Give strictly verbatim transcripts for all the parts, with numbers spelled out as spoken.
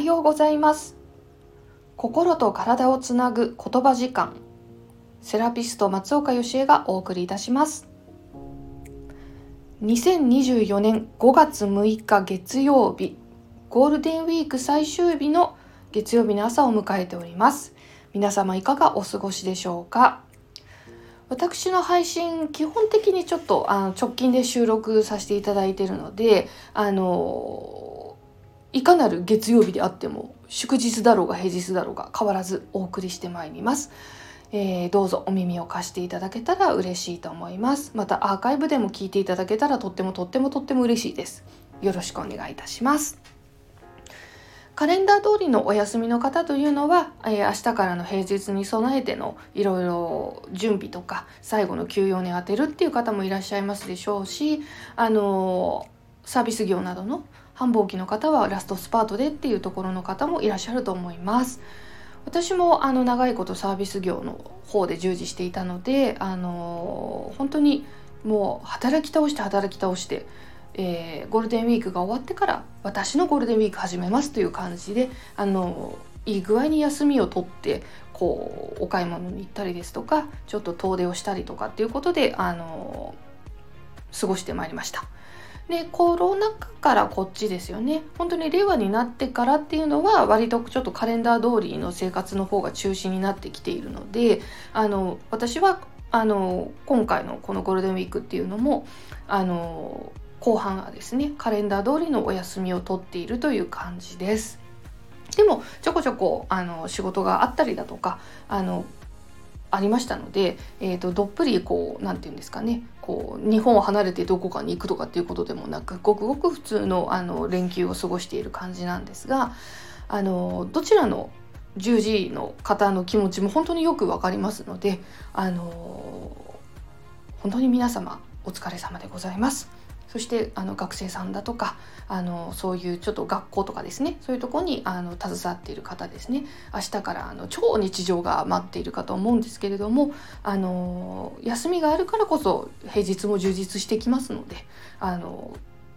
ようございます。心と体をつなぐ言葉時間、セラピスト松岡義恵がお送りいたします。にせんにじゅうよねんごがつむいか月曜日、ゴールデンウィーク最終日の月曜日の朝を迎えております。皆様いかがお過ごしでしょうか。私の配信基本的にちょっとあの直近で収録させていただいているので、あのいかなる月曜日であっても祝日だろうが平日だろうが変わらずお送りしてまいります。えー、どうぞお耳を貸していただけたら嬉しいと思います。またアーカイブでも聞いていただけたらとってもとってもとっても嬉しいです。よろしくお願いいたします。カレンダー通りのお休みの方というのは、えー、明日からの平日に備えてのいろいろ準備とか最後の休養に当てるっていう方もいらっしゃいますでしょうし、あのー、サービス業などの繁忙期の方はラストスパートでっていうところの方もいらっしゃると思います。私もあの長いことサービス業の方で従事していたので、あのー、本当にもう働き倒して働き倒してえー、ゴールデンウィークが終わってから私のゴールデンウィーク始めますという感じで、あのいい具合に休みを取ってこうお買い物に行ったりですとか、ちょっと遠出をしたりとかっていうことであの過ごしてまいりました。でコロナ禍からこっちですよね。本当に令和になってからっていうのは割とちょっとカレンダー通りの生活の方が中心になってきているので、あの私はあの今回のこのゴールデンウィークっていうのもあの後半はですね、カレンダー通りのお休みを取っているという感じです。でもちょこちょこあの仕事があったりだとかあのありましたので、えーと、どっぷりこうなんていうんですかね、こう日本を離れてどこかに行くとかっていうことでもなく、ごくごく普通のあの連休を過ごしている感じなんですが、あのどちらの従事の方の気持ちも本当によくわかりますので、あの本当に皆様お疲れ様でございます。そしてあの学生さんだとかあのそういうちょっと学校とかですね、そういうところにあの携わっている方ですね、明日からあの超日常が待っているかと思うんですけれども、あの休みがあるからこそ平日も充実してきますので、あの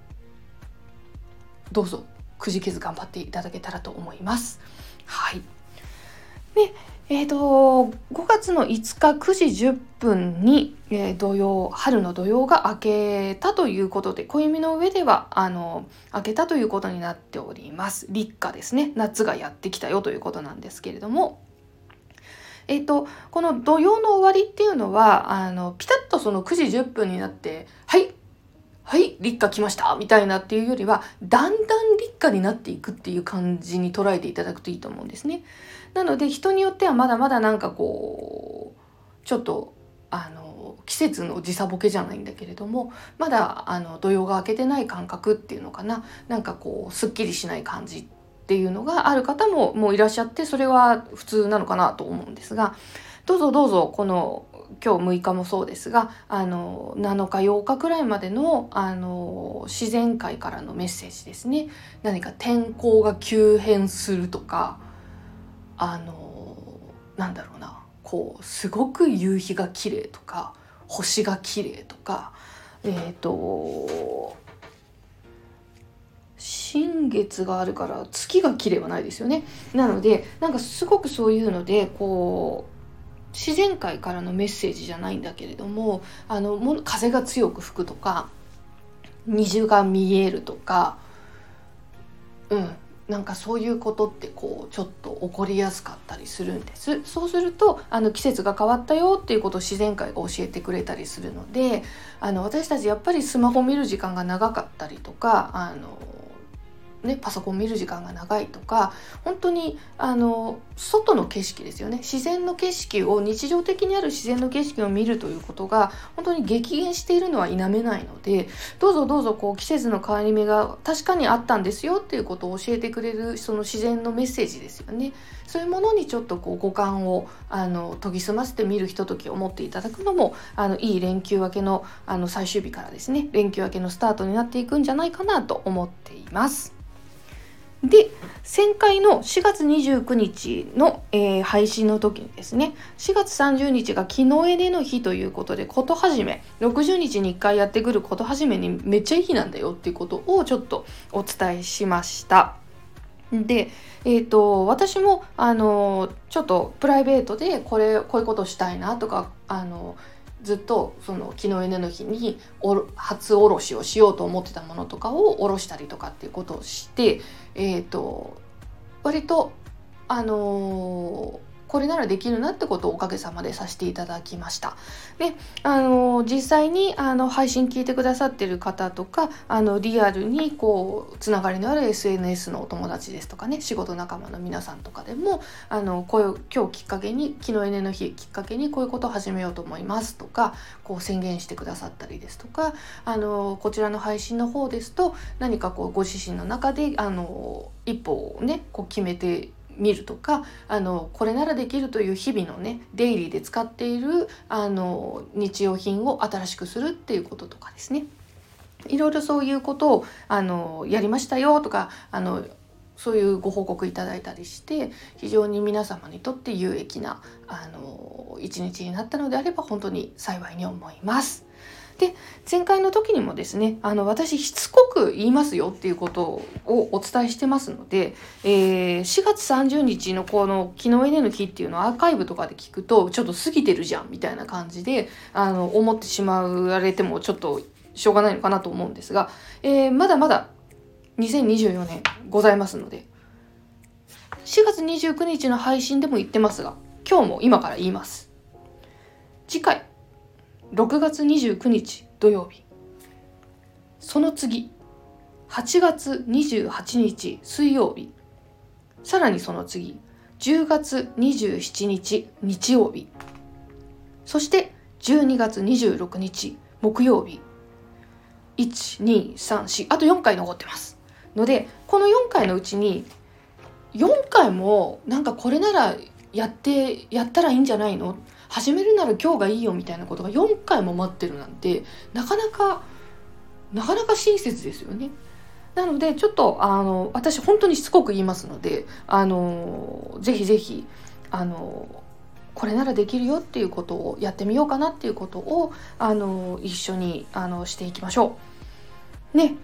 どうぞくじけず頑張っていただけたらと思います。はい。でえー、とごがつのいつかくじじゅっぷんに、えー、土曜春の土曜が明けたということで、暦の上ではあの明けたということになっております。立夏ですね、夏がやってきたよということなんですけれども、えー、とこの土曜の終わりっていうのはあのピタッとそのくじじゅっぷんになってはいはい立夏来ましたみたいなっていうよりは、だんだん立夏になっていくっていう感じに捉えていただくといいと思うんですね。なので人によってはまだまだなんかこうちょっとあの季節の時差ボケじゃないんだけれども、まだあの土曜が明けてない感覚っていうのかな、なんかこうすっきりしない感じっていうのがある方ももういらっしゃって、それは普通なのかなと思うんですが、どうぞどうぞこの今日むいかもそうですが、あのなのかようかくらいまでのあの自然界からのメッセージですね。何か天候が急変するとか、あのなんだろうな、こうすごく夕日が綺麗とか星が綺麗とか、えっと新月があるから月が綺麗はないですよね。なのでなんかすごくそういうのでこう自然界からのメッセージじゃないんだけれども、あのも風が強く吹くとか虹が見えるとか、うんなんかそういうことってこうちょっと起こりやすかったりするんです。そうするとあの季節が変わったよっていうことを自然界が教えてくれたりするので、あの私たちやっぱりスマホ見る時間が長かったりとか、あのね、パソコン見る時間が長いとか、本当にあの外の景色ですよね、自然の景色を日常的にある自然の景色を見るということが本当に激減しているのは否めないので、どうぞどうぞこう季節の変わり目が確かにあったんですよっていうことを教えてくれるその自然のメッセージですよね。そういうものにちょっとこう五感をあの研ぎ澄ませて見るひとときを持っていただくのもあのいい連休明けの、あの最終日からですね、連休明けのスタートになっていくんじゃないかなと思っています。で、前回のしがつにじゅうくにちの、えー、配信の時にですね、しがつさんじゅうにちが木のエデの日ということで、ことはじめろくじゅうにちにいっかいやってくることはじめにめっちゃいい日なんだよっていうことをちょっとお伝えしました。 で、えーと、私もあのちょっとプライベートでこれこういうことしたいなとか、あのずっとその昨日エネの日におろ初おろしをしようと思ってたものとかをおろしたりとかっていうことをして、えーと、割とあのーこれならできるなってことをおかげさまでさせていただきました。で、あの実際にあの配信聞いてくださってる方とか、あのリアルにこうつながりのある エスエヌエス のお友達ですとかね、仕事仲間の皆さんとかでも、あのこういう今日きっかけに、昨日エネの日きっかけにこういうことを始めようと思いますとか、こう宣言してくださったりですとか、あのこちらの配信の方ですと何かこうご自身の中であの一歩をねこう決めて見るとか、あのこれならできるという日々のねデイリーで使っているあの日用品を新しくするっていうこととかですね、いろいろそういうことをあのやりましたよとか、あのそういうご報告いただいたりして、非常に皆様にとって有益なあの一日になったのであれば本当に幸いに思います。で、前回の時にもですね、あの私しつこく言いますよっていうことをお伝えしてますので、えー、しがつさんじゅうにちのこの昨日エネの日っていうのをアーカイブとかで聞くとちょっと過ぎてるじゃんみたいな感じであの思ってしまわれてもちょっとしょうがないのかなと思うんですが、えー、まだまだにせんにじゅうよねんございますので、しがつにじゅうくにちの配信でも言ってますが、今日も今から言います。次回ろくがつにじゅうくにち土曜日、その次はちがつにじゅうはちにち水曜日、さらにその次じゅうがつにじゅうしちにち日曜日、そしてじゅうにがつにじゅうろくにち木曜日、いち、に、さん、よん、あとよんかい残ってますので、このよんかいのうちによんかいもなんかこれならやってやったらいいんじゃないの、始めるなら今日がいいよみたいなことがよんかいも待ってるなんてなかなかなかなか親切ですよね。なのでちょっとあの私本当にしつこく言いますので、あのぜひぜひあのこれならできるよっていうことをやってみようかなっていうことをあの一緒にあのしていきましょうね。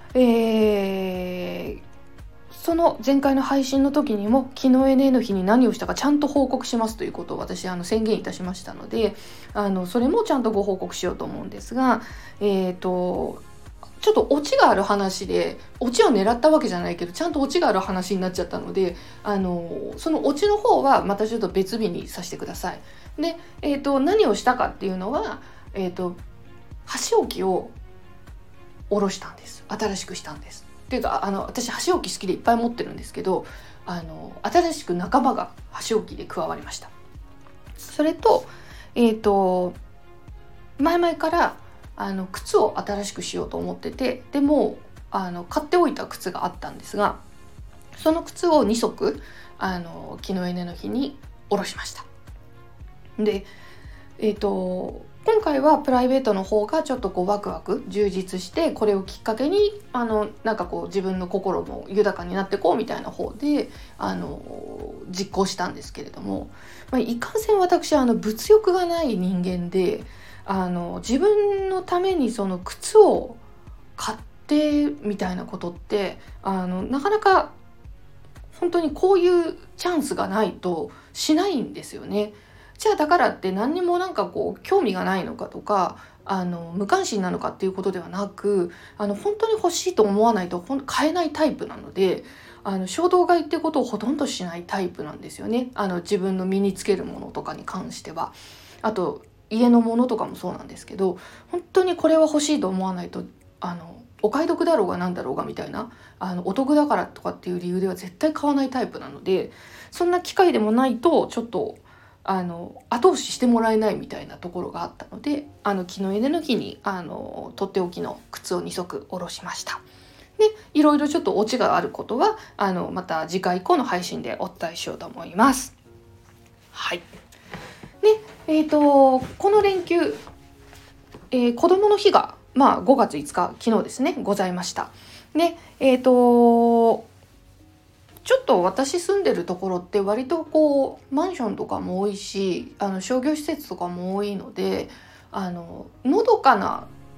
えーその前回の配信の時にも昨日エネの日に何をしたかちゃんと報告しますということを私あの宣言いたしましたので、あのそれもちゃんとご報告しようと思うんですが、えーとちょっとオチがある話で、オチを狙ったわけじゃないけどちゃんとオチがある話になっちゃったので、あのそのオチの方はまたちょっと別日にさせてください。で、えーと何をしたかっていうのは、えーと箸置きを下ろしたんです。新しくしたんです。っていうか、あの私箸置き好きでいっぱい持ってるんですけど、あの新しく仲間が箸置きで加わりました。それと、えっと前々からあの靴を新しくしようと思ってて、でもあの買っておいた靴があったんですが、その靴をにそくあの昨日エネの日に下ろしました。で、えっと今回はプライベートの方がちょっとこうワクワク充実して、これをきっかけにあのなんかこう自分の心も豊かになっていこうみたいな方であの実行したんですけれども、まあ、いかんせん私はあの物欲がない人間で、あの自分のためにその靴を買ってみたいなことってあのなかなか本当にこういうチャンスがないとしないんですよね。じゃあだからって何にもなんかこう興味がないのかとか、あの無関心なのかっていうことではなく、あの本当に欲しいと思わないと買えないタイプなので、あの衝動買いっていうことをほとんどしないタイプなんですよね。あの自分の身につけるものとかに関しては、あと家のものとかもそうなんですけど、本当にこれは欲しいと思わないと、あのお買い得だろうがなんだろうがみたいな、あのお得だからとかっていう理由では絶対買わないタイプなので、そんな機会でもないとちょっとあの後押ししてもらえないみたいなところがあったので、あの昨日エネの日にあのとっておきの靴をにそく下ろしました。で、いろいろちょっとオチがあることはあのまた次回以降の配信でお伝えしようと思います。はい。で、えーとこの連休、えー、子どもの日が、まあ、ごがついつか昨日ですねございました。で、えーとちょっと私住んでるところって割とこうマンションとかも多いし、あの商業施設とかも多いので、あののどかな田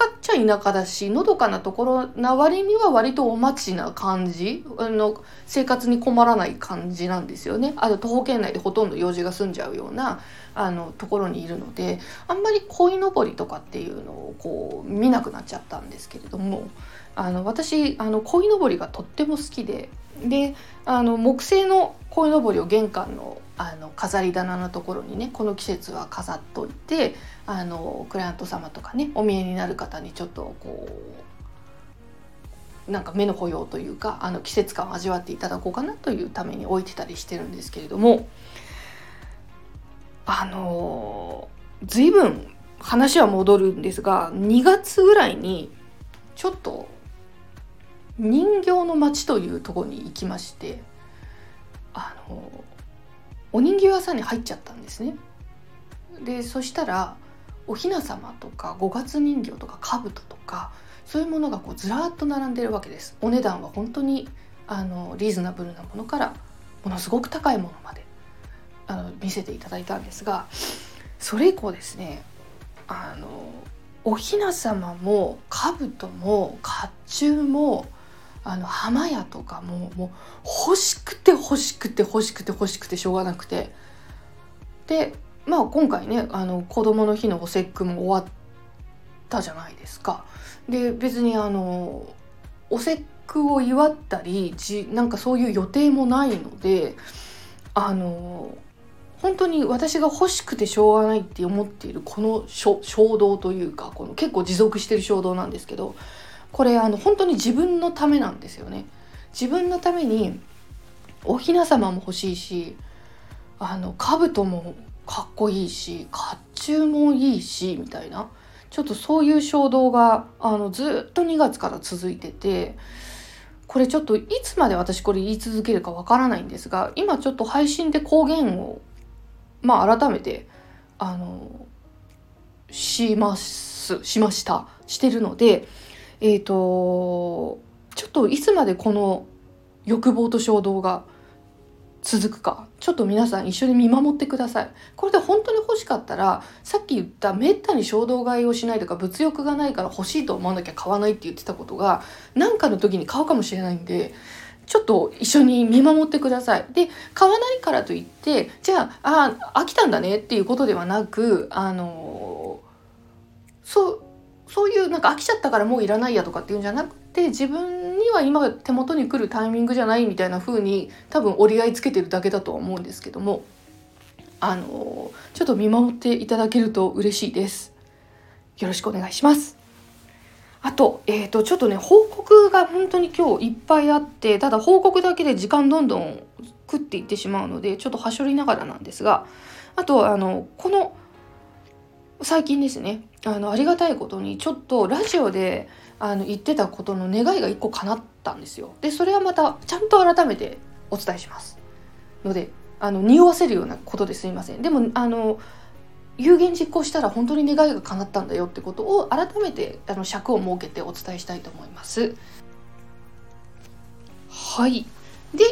舎っちゃ田舎だし、のどかなところな割には割とお町な感じ、あの生活に困らない感じなんですよね。あと徒歩圏内でほとんど用事が済んじゃうようなあのところにいるので、あんまり鯉のぼりとかっていうのをこう見なくなっちゃったんですけれども、あの私あの鯉のぼりがとっても好きで、であの木製の鯉のぼりを玄関のあの飾り棚のところにね、この季節は飾っといて、あのクライアント様とかね、お見えになる方にちょっとこうなんか目の保養というか、あの季節感を味わっていただこうかなというために置いてたりしてるんですけれども、あの随分話は戻るんですが、にがつぐらいにちょっと人形の町というところに行きまして、あのお人形屋さんに入っちゃったんですね。でそしたらお雛様とか五月人形とか兜とかそういうものがこうずらっと並んでるわけです。お値段は本当にあのリーズナブルなものからものすごく高いものまであの見せていただいたんですが、それ以降ですね、あのお雛様も兜も甲冑もあの浜屋とかももう欲しくて欲しくて欲しくて欲しくてしょうがなくて、でまあ今回ね、あの子供の日のお節句も終わったじゃないですか。で別にあのお節句を祝ったりじなんかそういう予定もないので、あの本当に私が欲しくてしょうがないって思っているこの衝動というか、この結構持続している衝動なんですけど、これあの本当に自分のためなんですよね。自分のためにお雛様も欲しいし、あの兜もかっこいいし、甲冑もいいしみたいな、ちょっとそういう衝動があのずっとにがつから続いてて、これちょっといつまで私これ言い続けるかわからないんですが、今ちょっと配信で公言をまあ改めてあのしますしましたしてるので、えーとちょっといつまでこの欲望と衝動が続くか、ちょっと皆さん一緒に見守ってください。これで本当に欲しかったら、さっき言っためったに衝動買いをしないとか物欲がないから欲しいと思わなきゃ買わないって言ってたことが何かの時に買うかもしれないんで、ちょっと一緒に見守ってください。で買わないからといってじゃああ飽きたんだねっていうことではなく、あのそうそういうなんか飽きちゃったからもういらないやとかっていうんじゃなくて、自分には今手元に来るタイミングじゃないみたいな風に多分折り合いつけてるだけだとは思うんですけども、あのちょっと見守っていただけると嬉しいです。よろしくお願いします。あと、えーと、ちょっとね報告が本当に今日いっぱいあって、ただ報告だけで時間どんどん食っていってしまうのでちょっとはしょりながらなんですが、あとあのこの最近ですね、あのありがたいことにちょっとラジオであの言ってたことの願いがいっこ叶ったんですよ。でそれはまたちゃんと改めてお伝えしますので、あの匂わせるようなことですいません。でもあの有言実行したら本当に願いが叶ったんだよってことを改めてあの尺を設けてお伝えしたいと思います。はい。で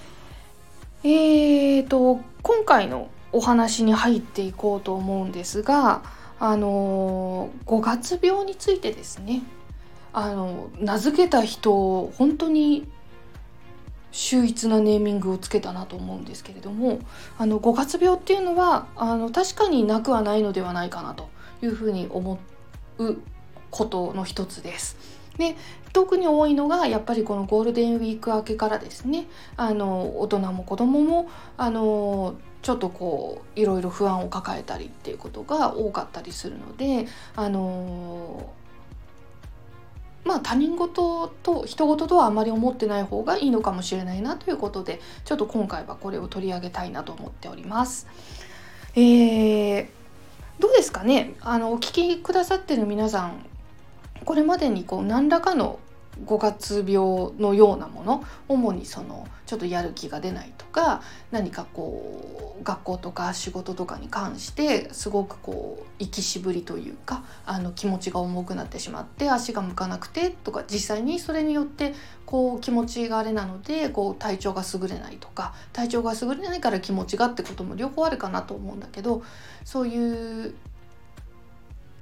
えーと今回のお話に入っていこうと思うんですが、あのごがつ病についてですね。あの名付けた人本当に秀逸なネーミングをつけたなと思うんですけれども、あのごがつ病っていうのはあの確かになくはないのではないかなというふうに思うことの一つです。で特に多いのがやっぱりこのゴールデンウィーク明けからですね、あの大人も子供もあのちょっとこういろいろ不安を抱えたりっていうことが多かったりするので、あのまあ他人事と人事とはあまり思ってない方がいいのかもしれないなということで、ちょっと今回はこれを取り上げたいなと思っております。えー、どうですかね、あのお聞きくださってる皆さん、これまでにこう何らかのごがつ病のようなもの、主にそのちょっとやる気が出ないとか、何かこう学校とか仕事とかに関してすごくこう生きしぶりというか、あの気持ちが重くなってしまって足が向かなくてとか、実際にそれによってこう気持ちがあれなのでこう体調が優れないとか、体調が優れないから気持ちがってことも両方あるかなと思うんだけど、そういう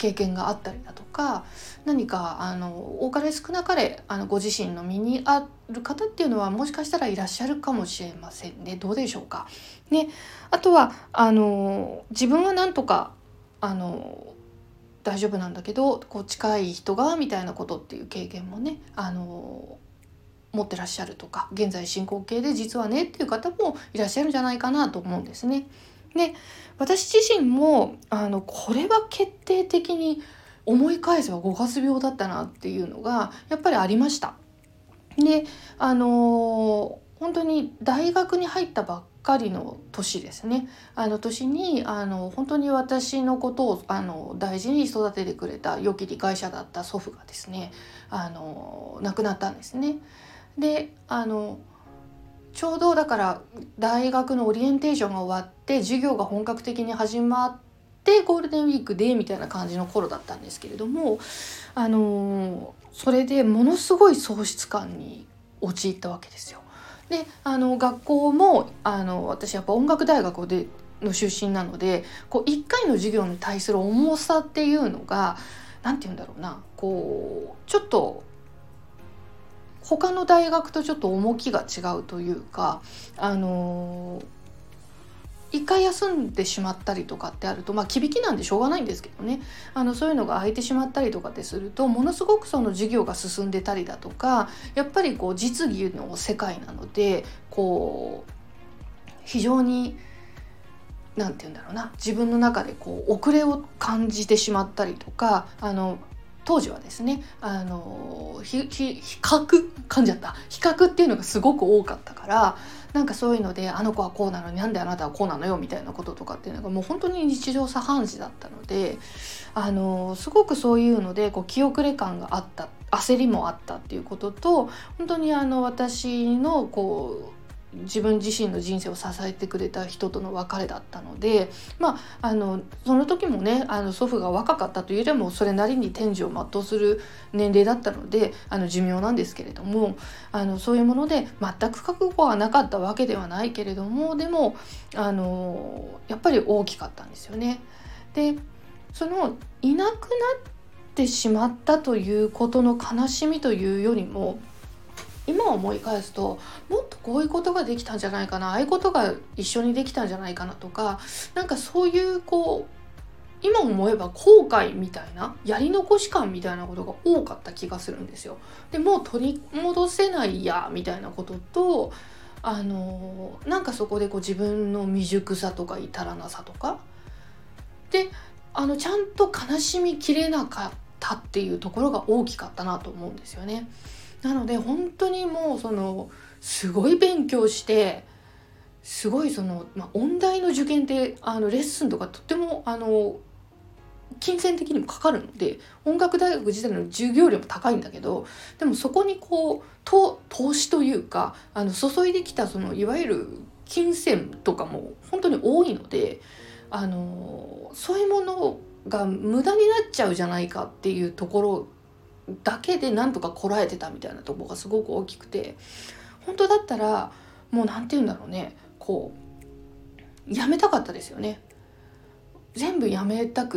経験があったりだとか、何かあの多かれ少なかれあのご自身の身にある方っていうのはもしかしたらいらっしゃるかもしれませんね。どうでしょうかね。あとはあの自分はなんとかあの大丈夫なんだけど、こう近い人がみたいなことっていう経験もね、あの持ってらっしゃるとか、現在進行形で実はねっていう方もいらっしゃるんじゃないかなと思うんですね。で、私自身もあのこれは決定的に思い返せば五月病だったなっていうのがやっぱりありました。で、あの本当に大学に入ったばっかりの年ですね。あの年にあの本当に私のことをあの大事に育ててくれた良き理解者だった祖父がですね、あの亡くなったんですね。で、あのちょうどだから大学のオリエンテーションが終わって授業が本格的に始まってゴールデンウィークでみたいな感じの頃だったんですけれども、あのそれでものすごい喪失感に陥ったわけですよ。で、あの学校もあの私やっぱ音楽大学での出身なので、こういっかいの授業に対する重さっていうのがなんて言うんだろうな、こうちょっと他の大学とちょっと重きが違うというか、あの一回休んでしまったりとかってあると、まあ、響きなんでしょうがないんですけどね、あのそういうのが空いてしまったりとかってすると、ものすごくその授業が進んでたりだとか、やっぱりこう実技の世界なので、こう非常になんて言うんだろうな、自分の中でこう遅れを感じてしまったりとか、あの当時はですね、あのひひ比較噛んじゃった比較っていうのがすごく多かったから、なんかそういうので、あの子はこうなのになんであなたはこうなのよみたいなこととかっていうのがもう本当に日常茶飯事だったので、あのすごくそういうのでこう気遅れ感があった、焦りもあったっていうことと、本当にあの私のこう自分自身の人生を支えてくれた人との別れだったので、まあ、あのその時もね、あの祖父が若かったというよりもそれなりに天寿を全うする年齢だったので、あの寿命なんですけれども、あのそういうもので全く覚悟はなかったわけではないけれども、でもあのやっぱり大きかったんですよね。で、そのいなくなってしまったということの悲しみというよりも、今思い返すともっとこういうことができたんじゃないかな、ああいうことが一緒にできたんじゃないかなとか、なんかそういうこう今思えば後悔みたいな、やり残し感みたいなことが多かった気がするんですよ。でもう取り戻せないやみたいなことと、あのなんかそこでこう自分の未熟さとか至らなさとかで、あのちゃんと悲しみきれなかったっていうところが大きかったなと思うんですよね。なので本当にもうそのすごい勉強して、すごいその、まあ、音大の受験ってあのレッスンとかとってもあの金銭的にもかかるので、音楽大学自体の授業料も高いんだけど、でもそこにこう投資というか、あの注いできたそのいわゆる金銭とかも本当に多いので、あのそういうものが無駄になっちゃうじゃないかっていうところだけでなんとかこらえてたみたいなところがすごく大きくて、本当だったらもうなんて言うんだろうね、こうやめたかったですよね。全部やめたくって、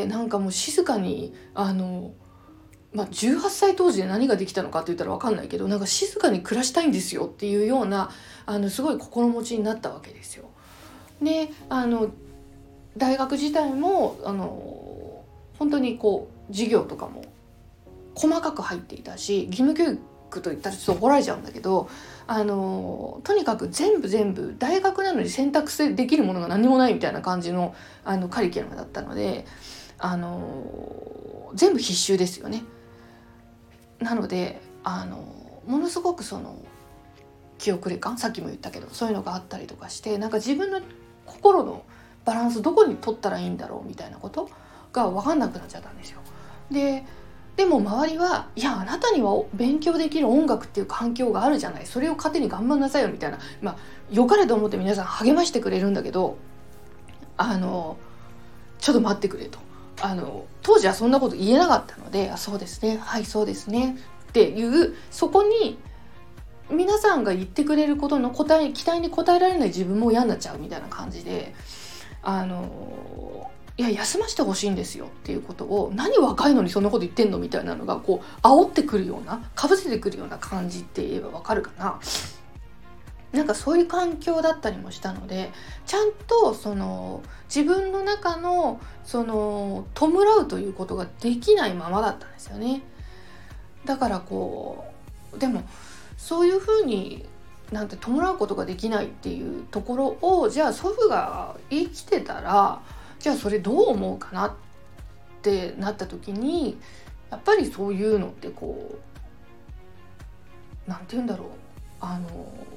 なんかもう静かにあの、まあ、じゅうはっさい当時で何ができたのかって言ったら分かんないけど、なんか静かに暮らしたいんですよっていうようなあのすごい心持ちになったわけですよ。で、あの大学自体もあの本当にこう授業とかも細かく入っていたし、義務教育と言ったらちょっと怒られちゃうんだけど、あのとにかく全部全部大学なのに選択性できるものが何もないみたいな感じの、あのカリキュラムだったので、あの全部必修ですよね。なのであのものすごくその気遅れ感、さっきも言ったけどそういうのがあったりとかして、なんか自分の心のバランスどこに取ったらいいんだろうみたいなことが分かんなくなっちゃったんですよ。ででも周りは、いやあなたには勉強できる音楽っていう環境があるじゃない、それを糧に頑張んなさいよみたいな、まあ良かれと思って皆さん励ましてくれるんだけど、あのちょっと待ってくれと、あの当時はそんなこと言えなかったので、あそうですね、はいそうですねっていう、そこに皆さんが言ってくれることの答え期待に応えられない自分も嫌になっちゃうみたいな感じで、あのいや休ませてほしいんですよっていうことを、何若いのにそんなこと言ってんのみたいなのがこう煽ってくるような、かぶせてくるような感じって言えばわかるかな。なんかそういう環境だったりもしたので、ちゃんとその自分の中のその弔うということができないままだったんですよね。だからこうでもそういうふうになんて弔うことができないっていうところを、じゃあ祖父が生きてたらじゃあそれどう思うかなってなった時に、やっぱりそういうのってこうなんて言うんだろう、あの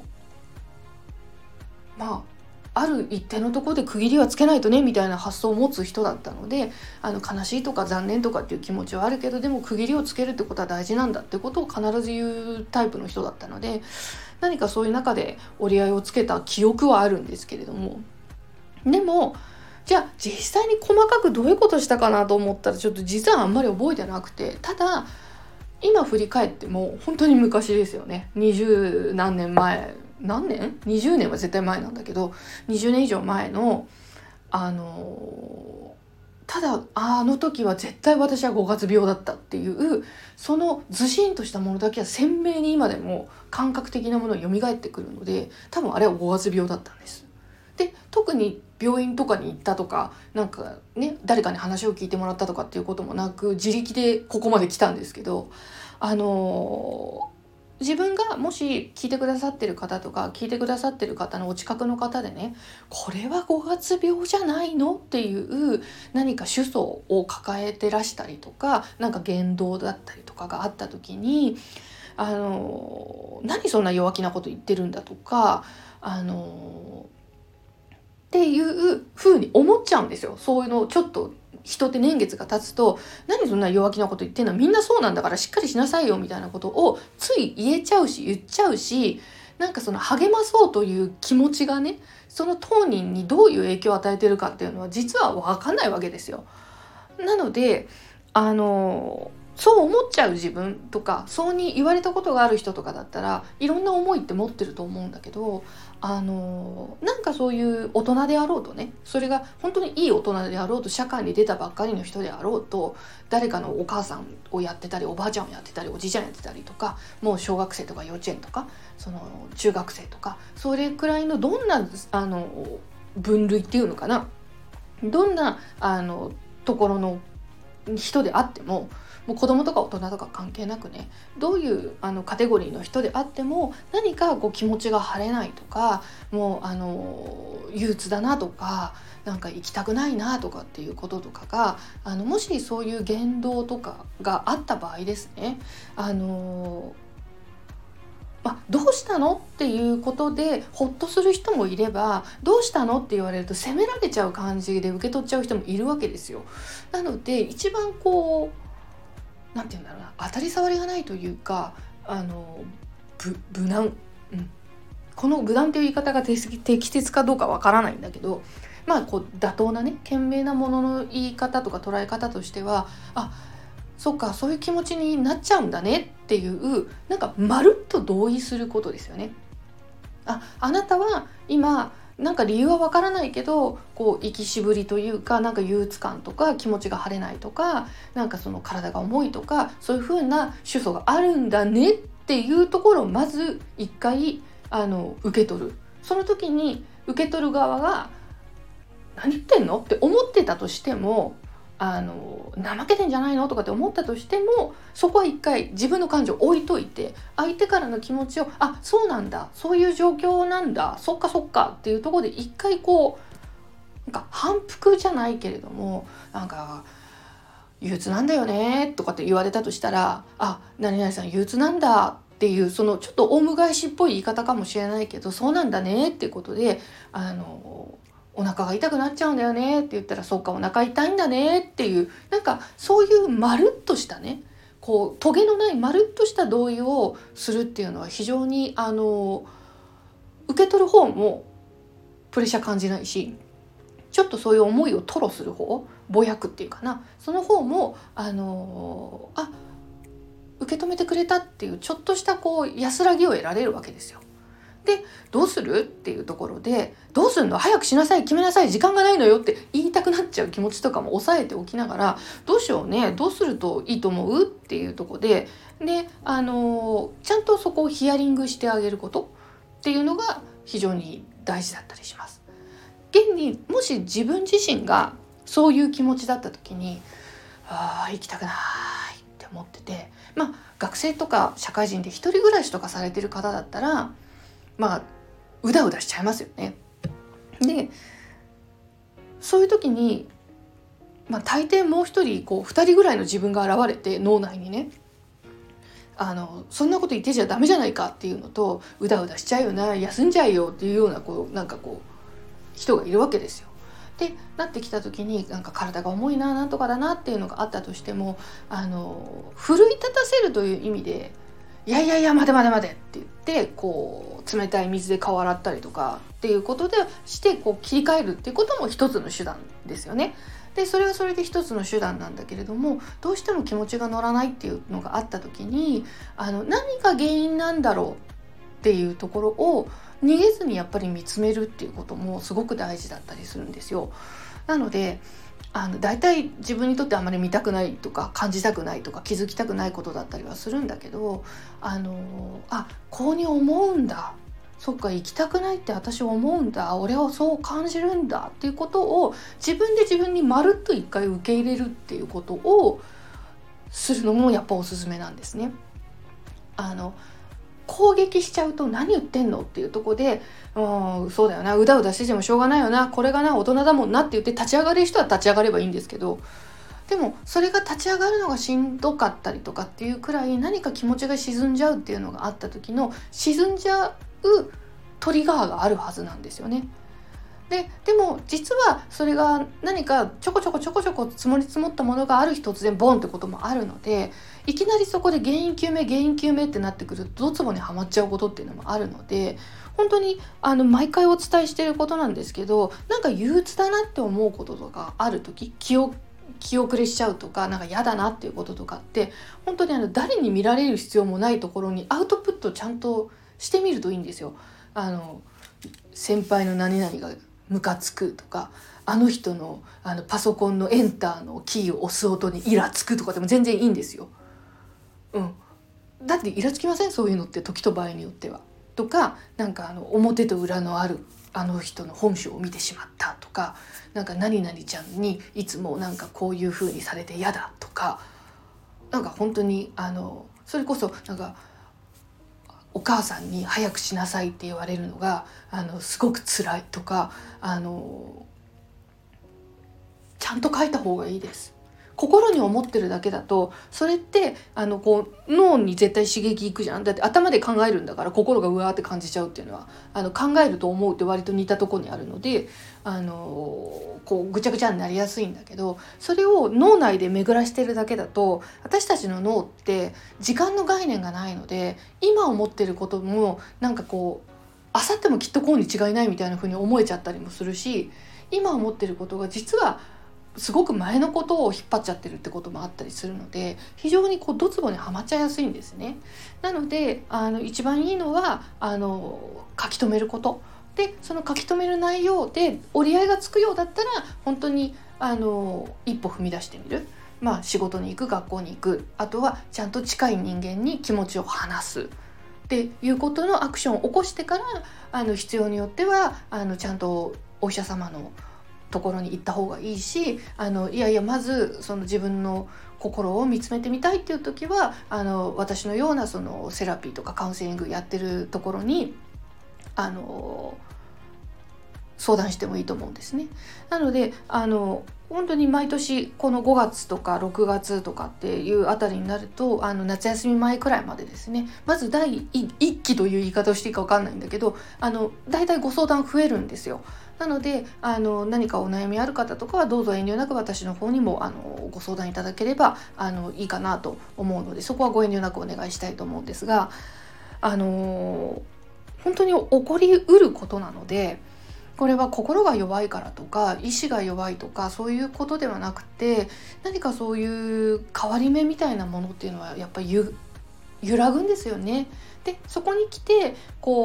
まあある一定のところで区切りはつけないとねみたいな発想を持つ人だったので、あの悲しいとか残念とかっていう気持ちはあるけど、でも区切りをつけるってことは大事なんだってことを必ず言うタイプの人だったので、何かそういう中で折り合いをつけた記憶はあるんですけれども、でもじゃあ実際に細かくどういうことしたかなと思ったら、ちょっと実はあんまり覚えてなくて、ただ今振り返っても本当に昔ですよね。二十何年前、何年 ?にじゅう 年は絶対前なんだけど、にじゅうねん以上前のあのただあの時は絶対私はごがつ病だったっていう、そのずしんとしたものだけは鮮明に今でも感覚的なものが蘇ってくるので、多分あれはごがつ病だったんです。で特に病院とかに行ったとか、なんかね誰かに話を聞いてもらったとかっていうこともなく、自力でここまで来たんですけど、あのー自分がもし聞いてくださってる方とか聞いてくださってる方のお近くの方でね、これはごがつ病じゃないのっていう何か主訴を抱えてらしたりとか、なんか言動だったりとかがあった時に、あのー何そんな弱気なこと言ってるんだとか、あのーっていう風に思っちゃうんですよ。そういうのちょっと人って年月が経つと、何そんな弱気なこと言ってんの、みんなそうなんだからしっかりしなさいよみたいなことをつい言えちゃうし言っちゃうし、なんかその励まそうという気持ちがね、その当人にどういう影響を与えてるかっていうのは実は分かんないわけですよ。なのであのそう思っちゃう自分とか、そうに言われたことがある人とかだったらいろんな思いって持ってると思うんだけど、あのなんかそういう大人であろうとね、それが本当にいい大人であろうと、社会に出たばっかりの人であろうと、誰かのお母さんをやってたりおばあちゃんをやってたりおじいちゃんやってたりとか、もう小学生とか幼稚園とかその中学生とか、それくらいのどんなあの分類っていうのかな、どんなあのところの人であっても、もう子供とか大人とか関係なくね、どういうあのカテゴリーの人であっても、何かこう気持ちが晴れないとか、もうあの憂鬱だなとか、なんか行きたくないなとかっていうこととかが、あのもしそういう言動とかがあった場合ですね、あのまあ、どうしたのっていうことでホッとする人もいれば、どうしたのって言われると責められちゃう感じで受け取っちゃう人もいるわけですよ。なので一番こうなんて言うんだろうな、当たり障りがないというか、あのぶ無難、うん、この無難という言い方が適適切かどうかわからないんだけど、まあこう妥当なね賢明なものの言い方とか捉え方としては、あ、そっかそういう気持ちになっちゃうんだねっていう、なんかまるっと同意することですよね。あ、あなたは今なんか理由はわからないけど、こう生きしぶりというか、なんか憂鬱感とか気持ちが晴れないとか、なんかその体が重いとか、そういう風な主訴があるんだねっていうところをまず一回あの受け取る。その時に受け取る側が何言ってんのって思ってたとしても、あの怠けてんじゃないのとかって思ったとしても、そこは一回自分の感情を置いといて、相手からの気持ちを、あ、そうなんだ、そういう状況なんだ、そっかそっかっていうところで一回こうなんか反復じゃないけれども、なんか憂鬱なんだよねとかって言われたとしたら、あ、何々さん憂鬱なんだっていう、そのちょっとオウム返しっぽい言い方かもしれないけど、そうなんだねっていうことで、あのお腹が痛くなっちゃうんだよねって言ったら、そうかお腹痛いんだねっていう、なんかそういうまるっとしたね、こうトゲのないまるっとした同意をするっていうのは非常にあの受け取る方もプレッシャー感じないし、ちょっとそういう思いを吐露する方、ぼやくっていうかな、その方もあのあ受け止めてくれたっていうちょっとしたこう安らぎを得られるわけですよ。 でどうするっていうところで、どうするの、早くしなさい、決めなさい、時間がないのよって言いたくなっちゃう気持ちとかも抑えておきながら、どうしようね、どうするといいと思うっていうところで、であのちゃんとそこをヒアリングしてあげることっていうのが非常に大事だったりします。現にもし自分自身がそういう気持ちだった時に、ああ行きたくないって思ってて、まあ学生とか社会人で一人暮らしとかされてる方だったら、まあうだうだしちゃいますよね。でそういう時に、まあ、大抵もう一人こう二人ぐらいの自分が現れて、脳内にね、あのそんなこと言ってちゃダメじゃないかっていうのと、うだうだしちゃうよな、休んじゃえよっていうようなこうなんかこう人がいるわけですよ。でなってきた時に、なんか体が重いな、なんとかだなっていうのがあったとしても、あの奮い立たせるという意味で、いやいやいや待て待て待てって言って、こう冷たい水で顔洗ったりとかっていうことでしてこう切り替えるっていうことも一つの手段ですよね。でそれはそれで一つの手段なんだけれども、どうしても気持ちが乗らないっていうのがあった時に、あの何が原因なんだろうっていうところを逃げずにやっぱり見つめるっていうこともすごく大事だったりするんですよ。なのであの大体自分にとってあまり見たくないとか感じたくないとか気づきたくないことだったりはするんだけど、あのあこうに思うんだ、そっか行きたくないって私思うんだ、俺はそう感じるんだっていうことを自分で自分にまるっと一回受け入れるっていうことをするのもやっぱおすすめなんですね。あの攻撃しちゃうと、何言ってんのっていうところで、うんそうだよな、うだうだしててもしょうがないよな、これがな大人だもんなって言って立ち上がれる人は立ち上がればいいんですけど、でもそれが立ち上がるのがしんどかったりとかっていうくらい、何か気持ちが沈んじゃうっていうのがあった時の沈んじゃうトリガーがあるはずなんですよね。ででも実はそれが何かちょこちょこちょこちょこ積もり積もったものがある日突然ボンってこともあるので、いきなりそこで原因究明原因究明ってなってくるとドツボにはまっちゃうことっていうのもあるので、本当にあの毎回お伝えしていることなんですけど、なんか憂鬱だなって思うこととかある時、気を気遅れしちゃうとか、なんか嫌だなっていうこととかって、本当にあの誰に見られる必要もないところにアウトプットちゃんとしてみるといいんですよ。あの先輩の何々がムカつくとか、あの人のあのパソコンのエンターのキーを押す音にイラつくとかでも全然いいんですよ。うん、だってイラつきません？そういうのって時と場合によっては。とか、なんかあの表と裏のあるあの人の本性を見てしまったとか、なんか何々ちゃんにいつもなんかこういう風にされて嫌だとか、なんか本当にあのそれこそなんかお母さんに早くしなさいって言われるのがあのすごく辛いとか、あのちゃんと書いた方がいいです。心に思ってるだけだと、それってあのこう脳に絶対刺激いくじゃん。だって頭で考えるんだから、心がうわーって感じちゃうっていうのは、あの考えると思うって割と似たところにあるので、あのこうぐちゃぐちゃになりやすいんだけど、それを脳内で巡らしてるだけだと、私たちの脳って時間の概念がないので、今思ってることもなんかこうあさってもきっとこうに違いないみたいな風に思えちゃったりもするし、今思ってることが実はすごく前のことを引っ張っちゃってるってこともあったりするので、非常にこうドツボにはまっちゃいやすいんですね。なのであの一番いいのはあの書き留めることで、その書き留める内容で折り合いがつくようだったら、本当にあの一歩踏み出してみる。まあ仕事に行く、学校に行く、あとはちゃんと近い人間に気持ちを話すっていうことのアクションを起こしてから、あの必要によってはあのちゃんとお医者様のところに行った方がいいし、あのいやいやまずその自分の心を見つめてみたいっていう時は、あの私のようなそのセラピーとかカウンセリングやってるところにあの相談してもいいと思うんですね。なのであの本当に毎年このごがつとかろくがつとかっていうあたりになると、あの夏休み前くらいまでですね、まず第一期という言い方をしていいか分かんないんだけど、あのだいたいご相談増えるんですよ。なのであの何かお悩みある方とかはどうぞ遠慮なく私の方にもあのご相談いただければあのいいかなと思うので、そこはご遠慮なくお願いしたいと思うんですが、あの本当に起こりうることなので、これは心が弱いからとか意志が弱いとかそういうことではなくて、何かそういう変わり目みたいなものっていうのはやっぱりゆ揺らぐんですよね。でそこに来てこう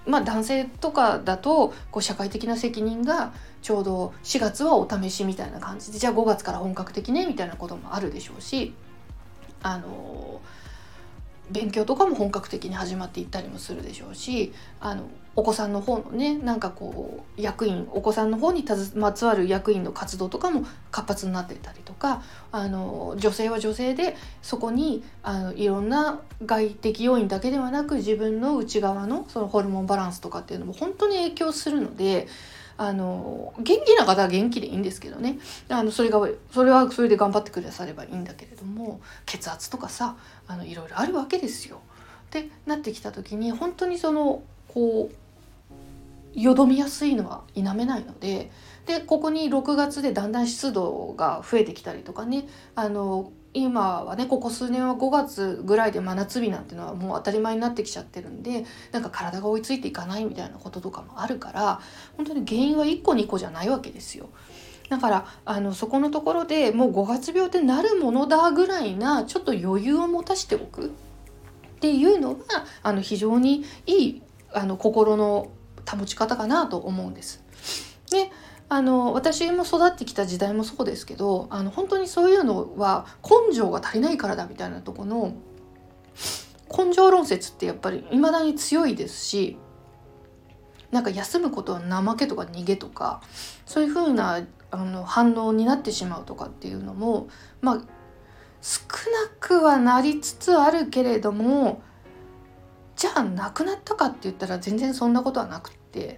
まあ、男性とかだとこう社会的な責任がちょうどしがつはお試しみたいな感じで、じゃあごがつから本格的ねみたいなこともあるでしょうし、あの勉強とかも本格的に始まっていったりもするでしょうし、あのお子さんの方のね、なんかこう役員お子さんの方にまつわる役員の活動とかも活発になっていたりとか、あの女性は女性でそこにあのいろんな外的要因だけではなく自分の内側のそのホルモンバランスとかっていうのも本当に影響するので、あの元気な方は元気でいいんですけどね、あのそれがそれはそれで頑張ってくださればいいんだけれども、血圧とかさ、あのいろいろあるわけですよ。ってなってきた時に本当にそのこうよどみやすいのは否めないので、でここにろくがつでだんだん湿度が増えてきたりとかね、あの今はねここ数年はごがつぐらいで真夏日なんてのはもう当たり前になってきちゃってるんで、なんか体が追いついていかないみたいなこととかもあるから、本当に原因はいっこにこじゃないわけですよ。だからあのそこのところでもうごがつ病ってなるものだぐらいなちょっと余裕を持たしておくっていうのがあの非常にいいあの心の保ち方かなと思うんです。であの私も育ってきた時代もそうですけど、あの本当にそういうのは根性が足りないからだみたいなところの根性論説ってやっぱり未だに強いですし、なんか休むことは怠けとか逃げとかそういう風なあの反応になってしまうとかっていうのも、まあ少なくはなりつつあるけれども、じゃあなくなったかって言ったら全然そんなことはなくって、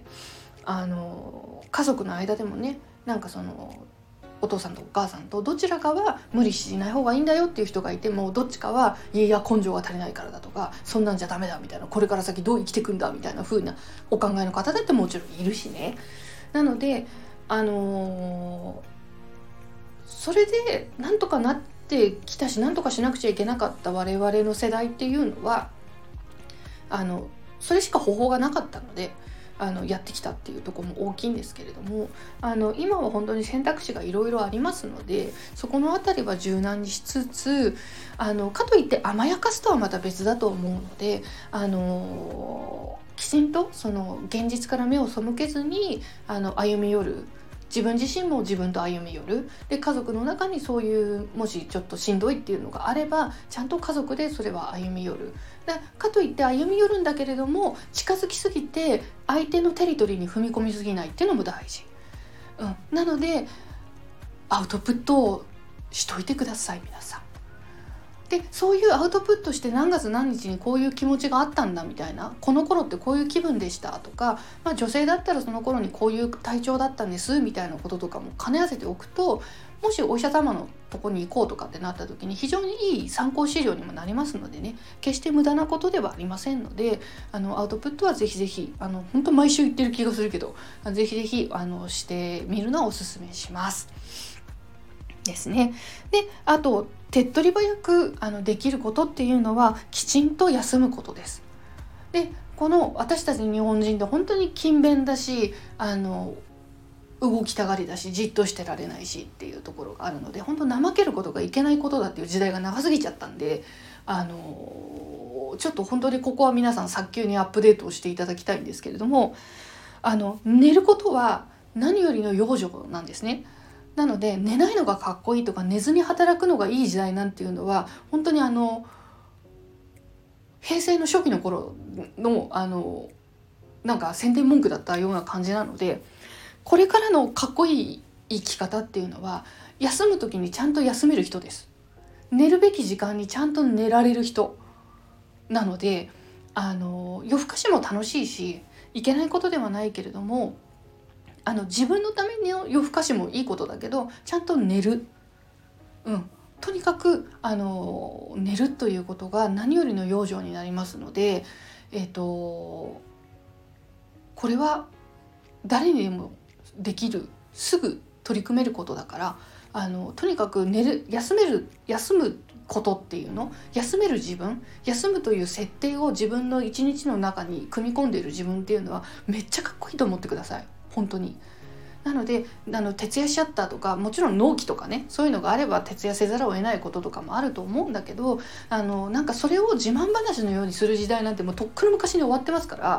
あの家族の間でもね、なんかそのお父さんとお母さんとどちらかは無理しない方がいいんだよっていう人がいても、どっちかはいや根性が足りないからだとか、そんなんじゃダメだみたいな、これから先どう生きていくんだみたいな風なお考えの方だってもちろんいるしね。なのであのー、それでなんとかなってきたし、なんとかしなくちゃいけなかった我々の世代っていうのはあのそれしか方法がなかったのであのやってきたっていうところも大きいんですけれども、あの今は本当に選択肢がいろいろありますので、そこのあたりは柔軟にしつつ、あのかといって甘やかすとはまた別だと思うので、あのきちんとその現実から目を背けずにあの歩み寄る、自分自身も自分と歩み寄る。で家族の中にそういうもしちょっとしんどいっていうのがあれば、ちゃんと家族でそれは歩み寄る。でかといって歩み寄るんだけれども近づきすぎて相手のテリトリーに踏み込みすぎないっていうのも大事、うん、なのでアウトプットをしといてください皆さん。でそういうアウトプットして何月何日にこういう気持ちがあったんだみたいな、この頃ってこういう気分でしたとか、まあ、女性だったらその頃にこういう体調だったんですみたいなこととかも兼ね合わせておくと、もしお医者様のとこに行こうとかってなった時に非常にいい参考資料にもなりますのでね、決して無駄なことではありませんので、あのアウトプットはぜひぜひ、あの本当毎週言ってる気がするけど、ぜひぜひあのしてみるのをおすすめしますですね。であと手っ取り早くあのできることっていうのはきちんと休むことです。でこの私たち日本人って本当に勤勉だし、あの動きたがりだし、じっとしてられないしっていうところがあるので、本当怠けることがいけないことだっていう時代が長すぎちゃったんで、あのちょっと本当にここは皆さん早急にアップデートをしていただきたいんですけれども、あの寝ることは何よりの養生なんですね。なので寝ないのがかっこいいとか寝ずに働くのがいい時代なんていうのは本当にあの平成の初期の頃のあのなんか宣伝文句だったような感じなので、これからのかっこいい生き方っていうのは休む時にちゃんと休める人です。寝るべき時間にちゃんと寝られる人なので、あの夜更かしも楽しいしいけないことではないけれども、あの自分のための夜更かしもいいことだけど、ちゃんと寝る、うん、とにかくあの寝るということが何よりの養生になりますので、えっとこれは誰にでもできる、すぐ取り組めることだから、あのとにかく寝る、休める、休むことっていうの、休める自分、休むという設定を自分の一日の中に組み込んでいる自分っていうのはめっちゃかっこいいと思ってください、本当に。なのであの徹夜しちゃったとか、もちろん納期とかね、そういうのがあれば徹夜せざるを得ないこととかもあると思うんだけど、あのなんかそれを自慢話のようにする時代なんてもうとっくの昔に終わってますから、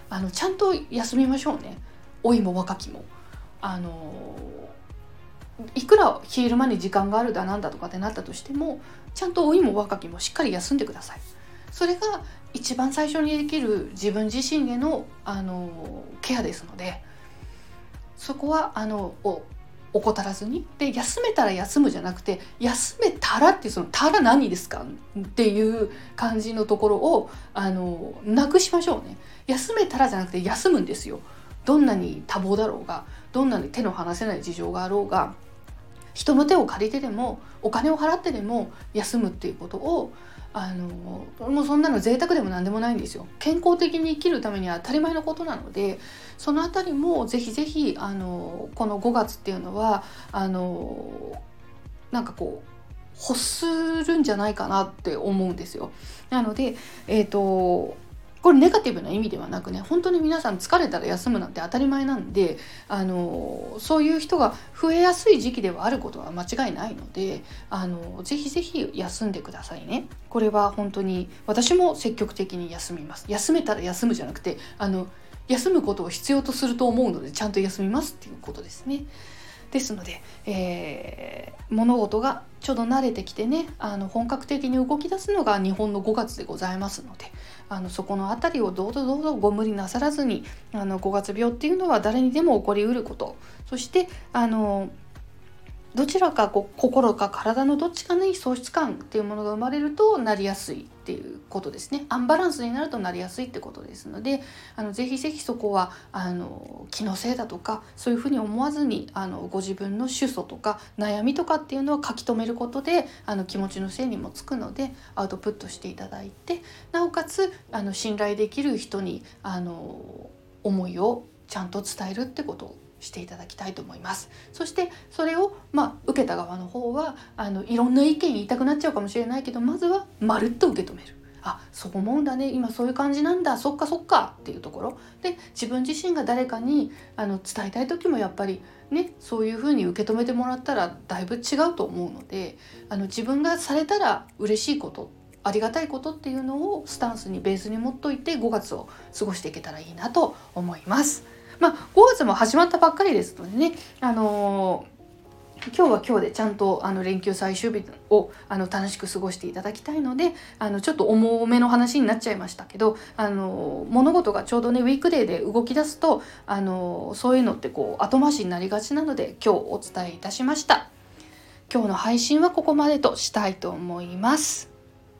あのちゃんと休みましょうね。老いも若きも。あのいくら昼間に時間があるだなんだとかってなったとしても、ちゃんと老いも若きもしっかり休んでください。それが一番最初にできる自分自身への、あのケアですので、そこはあのお怠らずに。で、休めたら休むじゃなくて、休めたらっていう、そのたら何ですかっていう感じのところをあのなくしましょうね。休めたらじゃなくて休むんですよ。どんなに多忙だろうが、どんなに手の離せない事情があろうが、人の手を借りてでもお金を払ってでも休むっていうことを、あのもうそんなの贅沢でも何でもないんですよ。健康的に生きるためには当たり前のことなので、そのあたりもぜひぜひあのこのごがつっていうのはあのなんかこう欲するんじゃないかなって思うんですよ。なので、えーとこれネガティブな意味ではなくね、本当に皆さん疲れたら休むなんて当たり前なんで、あのそういう人が増えやすい時期ではあることは間違いないので、あのぜひぜひ休んでくださいね。これは本当に私も積極的に休みます。休めたら休むじゃなくて、あの休むことを必要とすると思うのでちゃんと休みますっていうことですね。ですので、えー、物事がちょうど慣れてきてね、あの本格的に動き出すのが日本のごがつでございますので、あのそこのあたりをどうぞどうぞご無理なさらずに、あのごがつ病っていうのは誰にでも起こりうること、そしてあのどちらかこう心か体のどっちかに喪失感っていうものが生まれるとなりやすいっていうことですね。アンバランスになるとなりやすいってことですので、あのぜひぜひそこはあの気のせいだとかそういうふうに思わずに、あのご自分の主訴とか悩みとかっていうのを書き留めることで、あの気持ちの整理もつくのでアウトプットしていただいて、なおかつあの信頼できる人にあの思いをちゃんと伝えるってことをしていただきたいと思います。そしてそれを、まあ、受けた側の方はあのいろんな意見言いたくなっちゃうかもしれないけど、まずはまるっと受け止める。あ、そう思うんだね、今そういう感じなんだ、そっかそっかっていうところで、自分自身が誰かにあの伝えたい時もやっぱりね、そういう風に受け止めてもらったらだいぶ違うと思うので、あの自分がされたら嬉しいこと、ありがたいことっていうのをスタンスにベースに持っといてごがつを過ごしていけたらいいなと思います。まあ、ごがつも始まったばっかりですのでね、あのー、今日は今日でちゃんとあの連休最終日をあの楽しく過ごしていただきたいので、あのちょっと重めの話になっちゃいましたけど、あのー、物事がちょうどねウィークデーで動き出すと、あのー、そういうのってこう後回しになりがちなので今日お伝えいたしました。今日の配信はここまでとしたいと思います。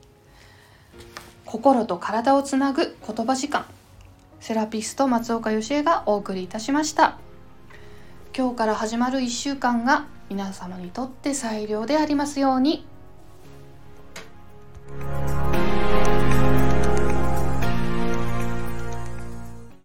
心と体をつなぐ言葉時間、セラピスト松岡芳恵がお送りいたしました。今日から始まるいっしゅうかんが皆様にとって最良でありますように。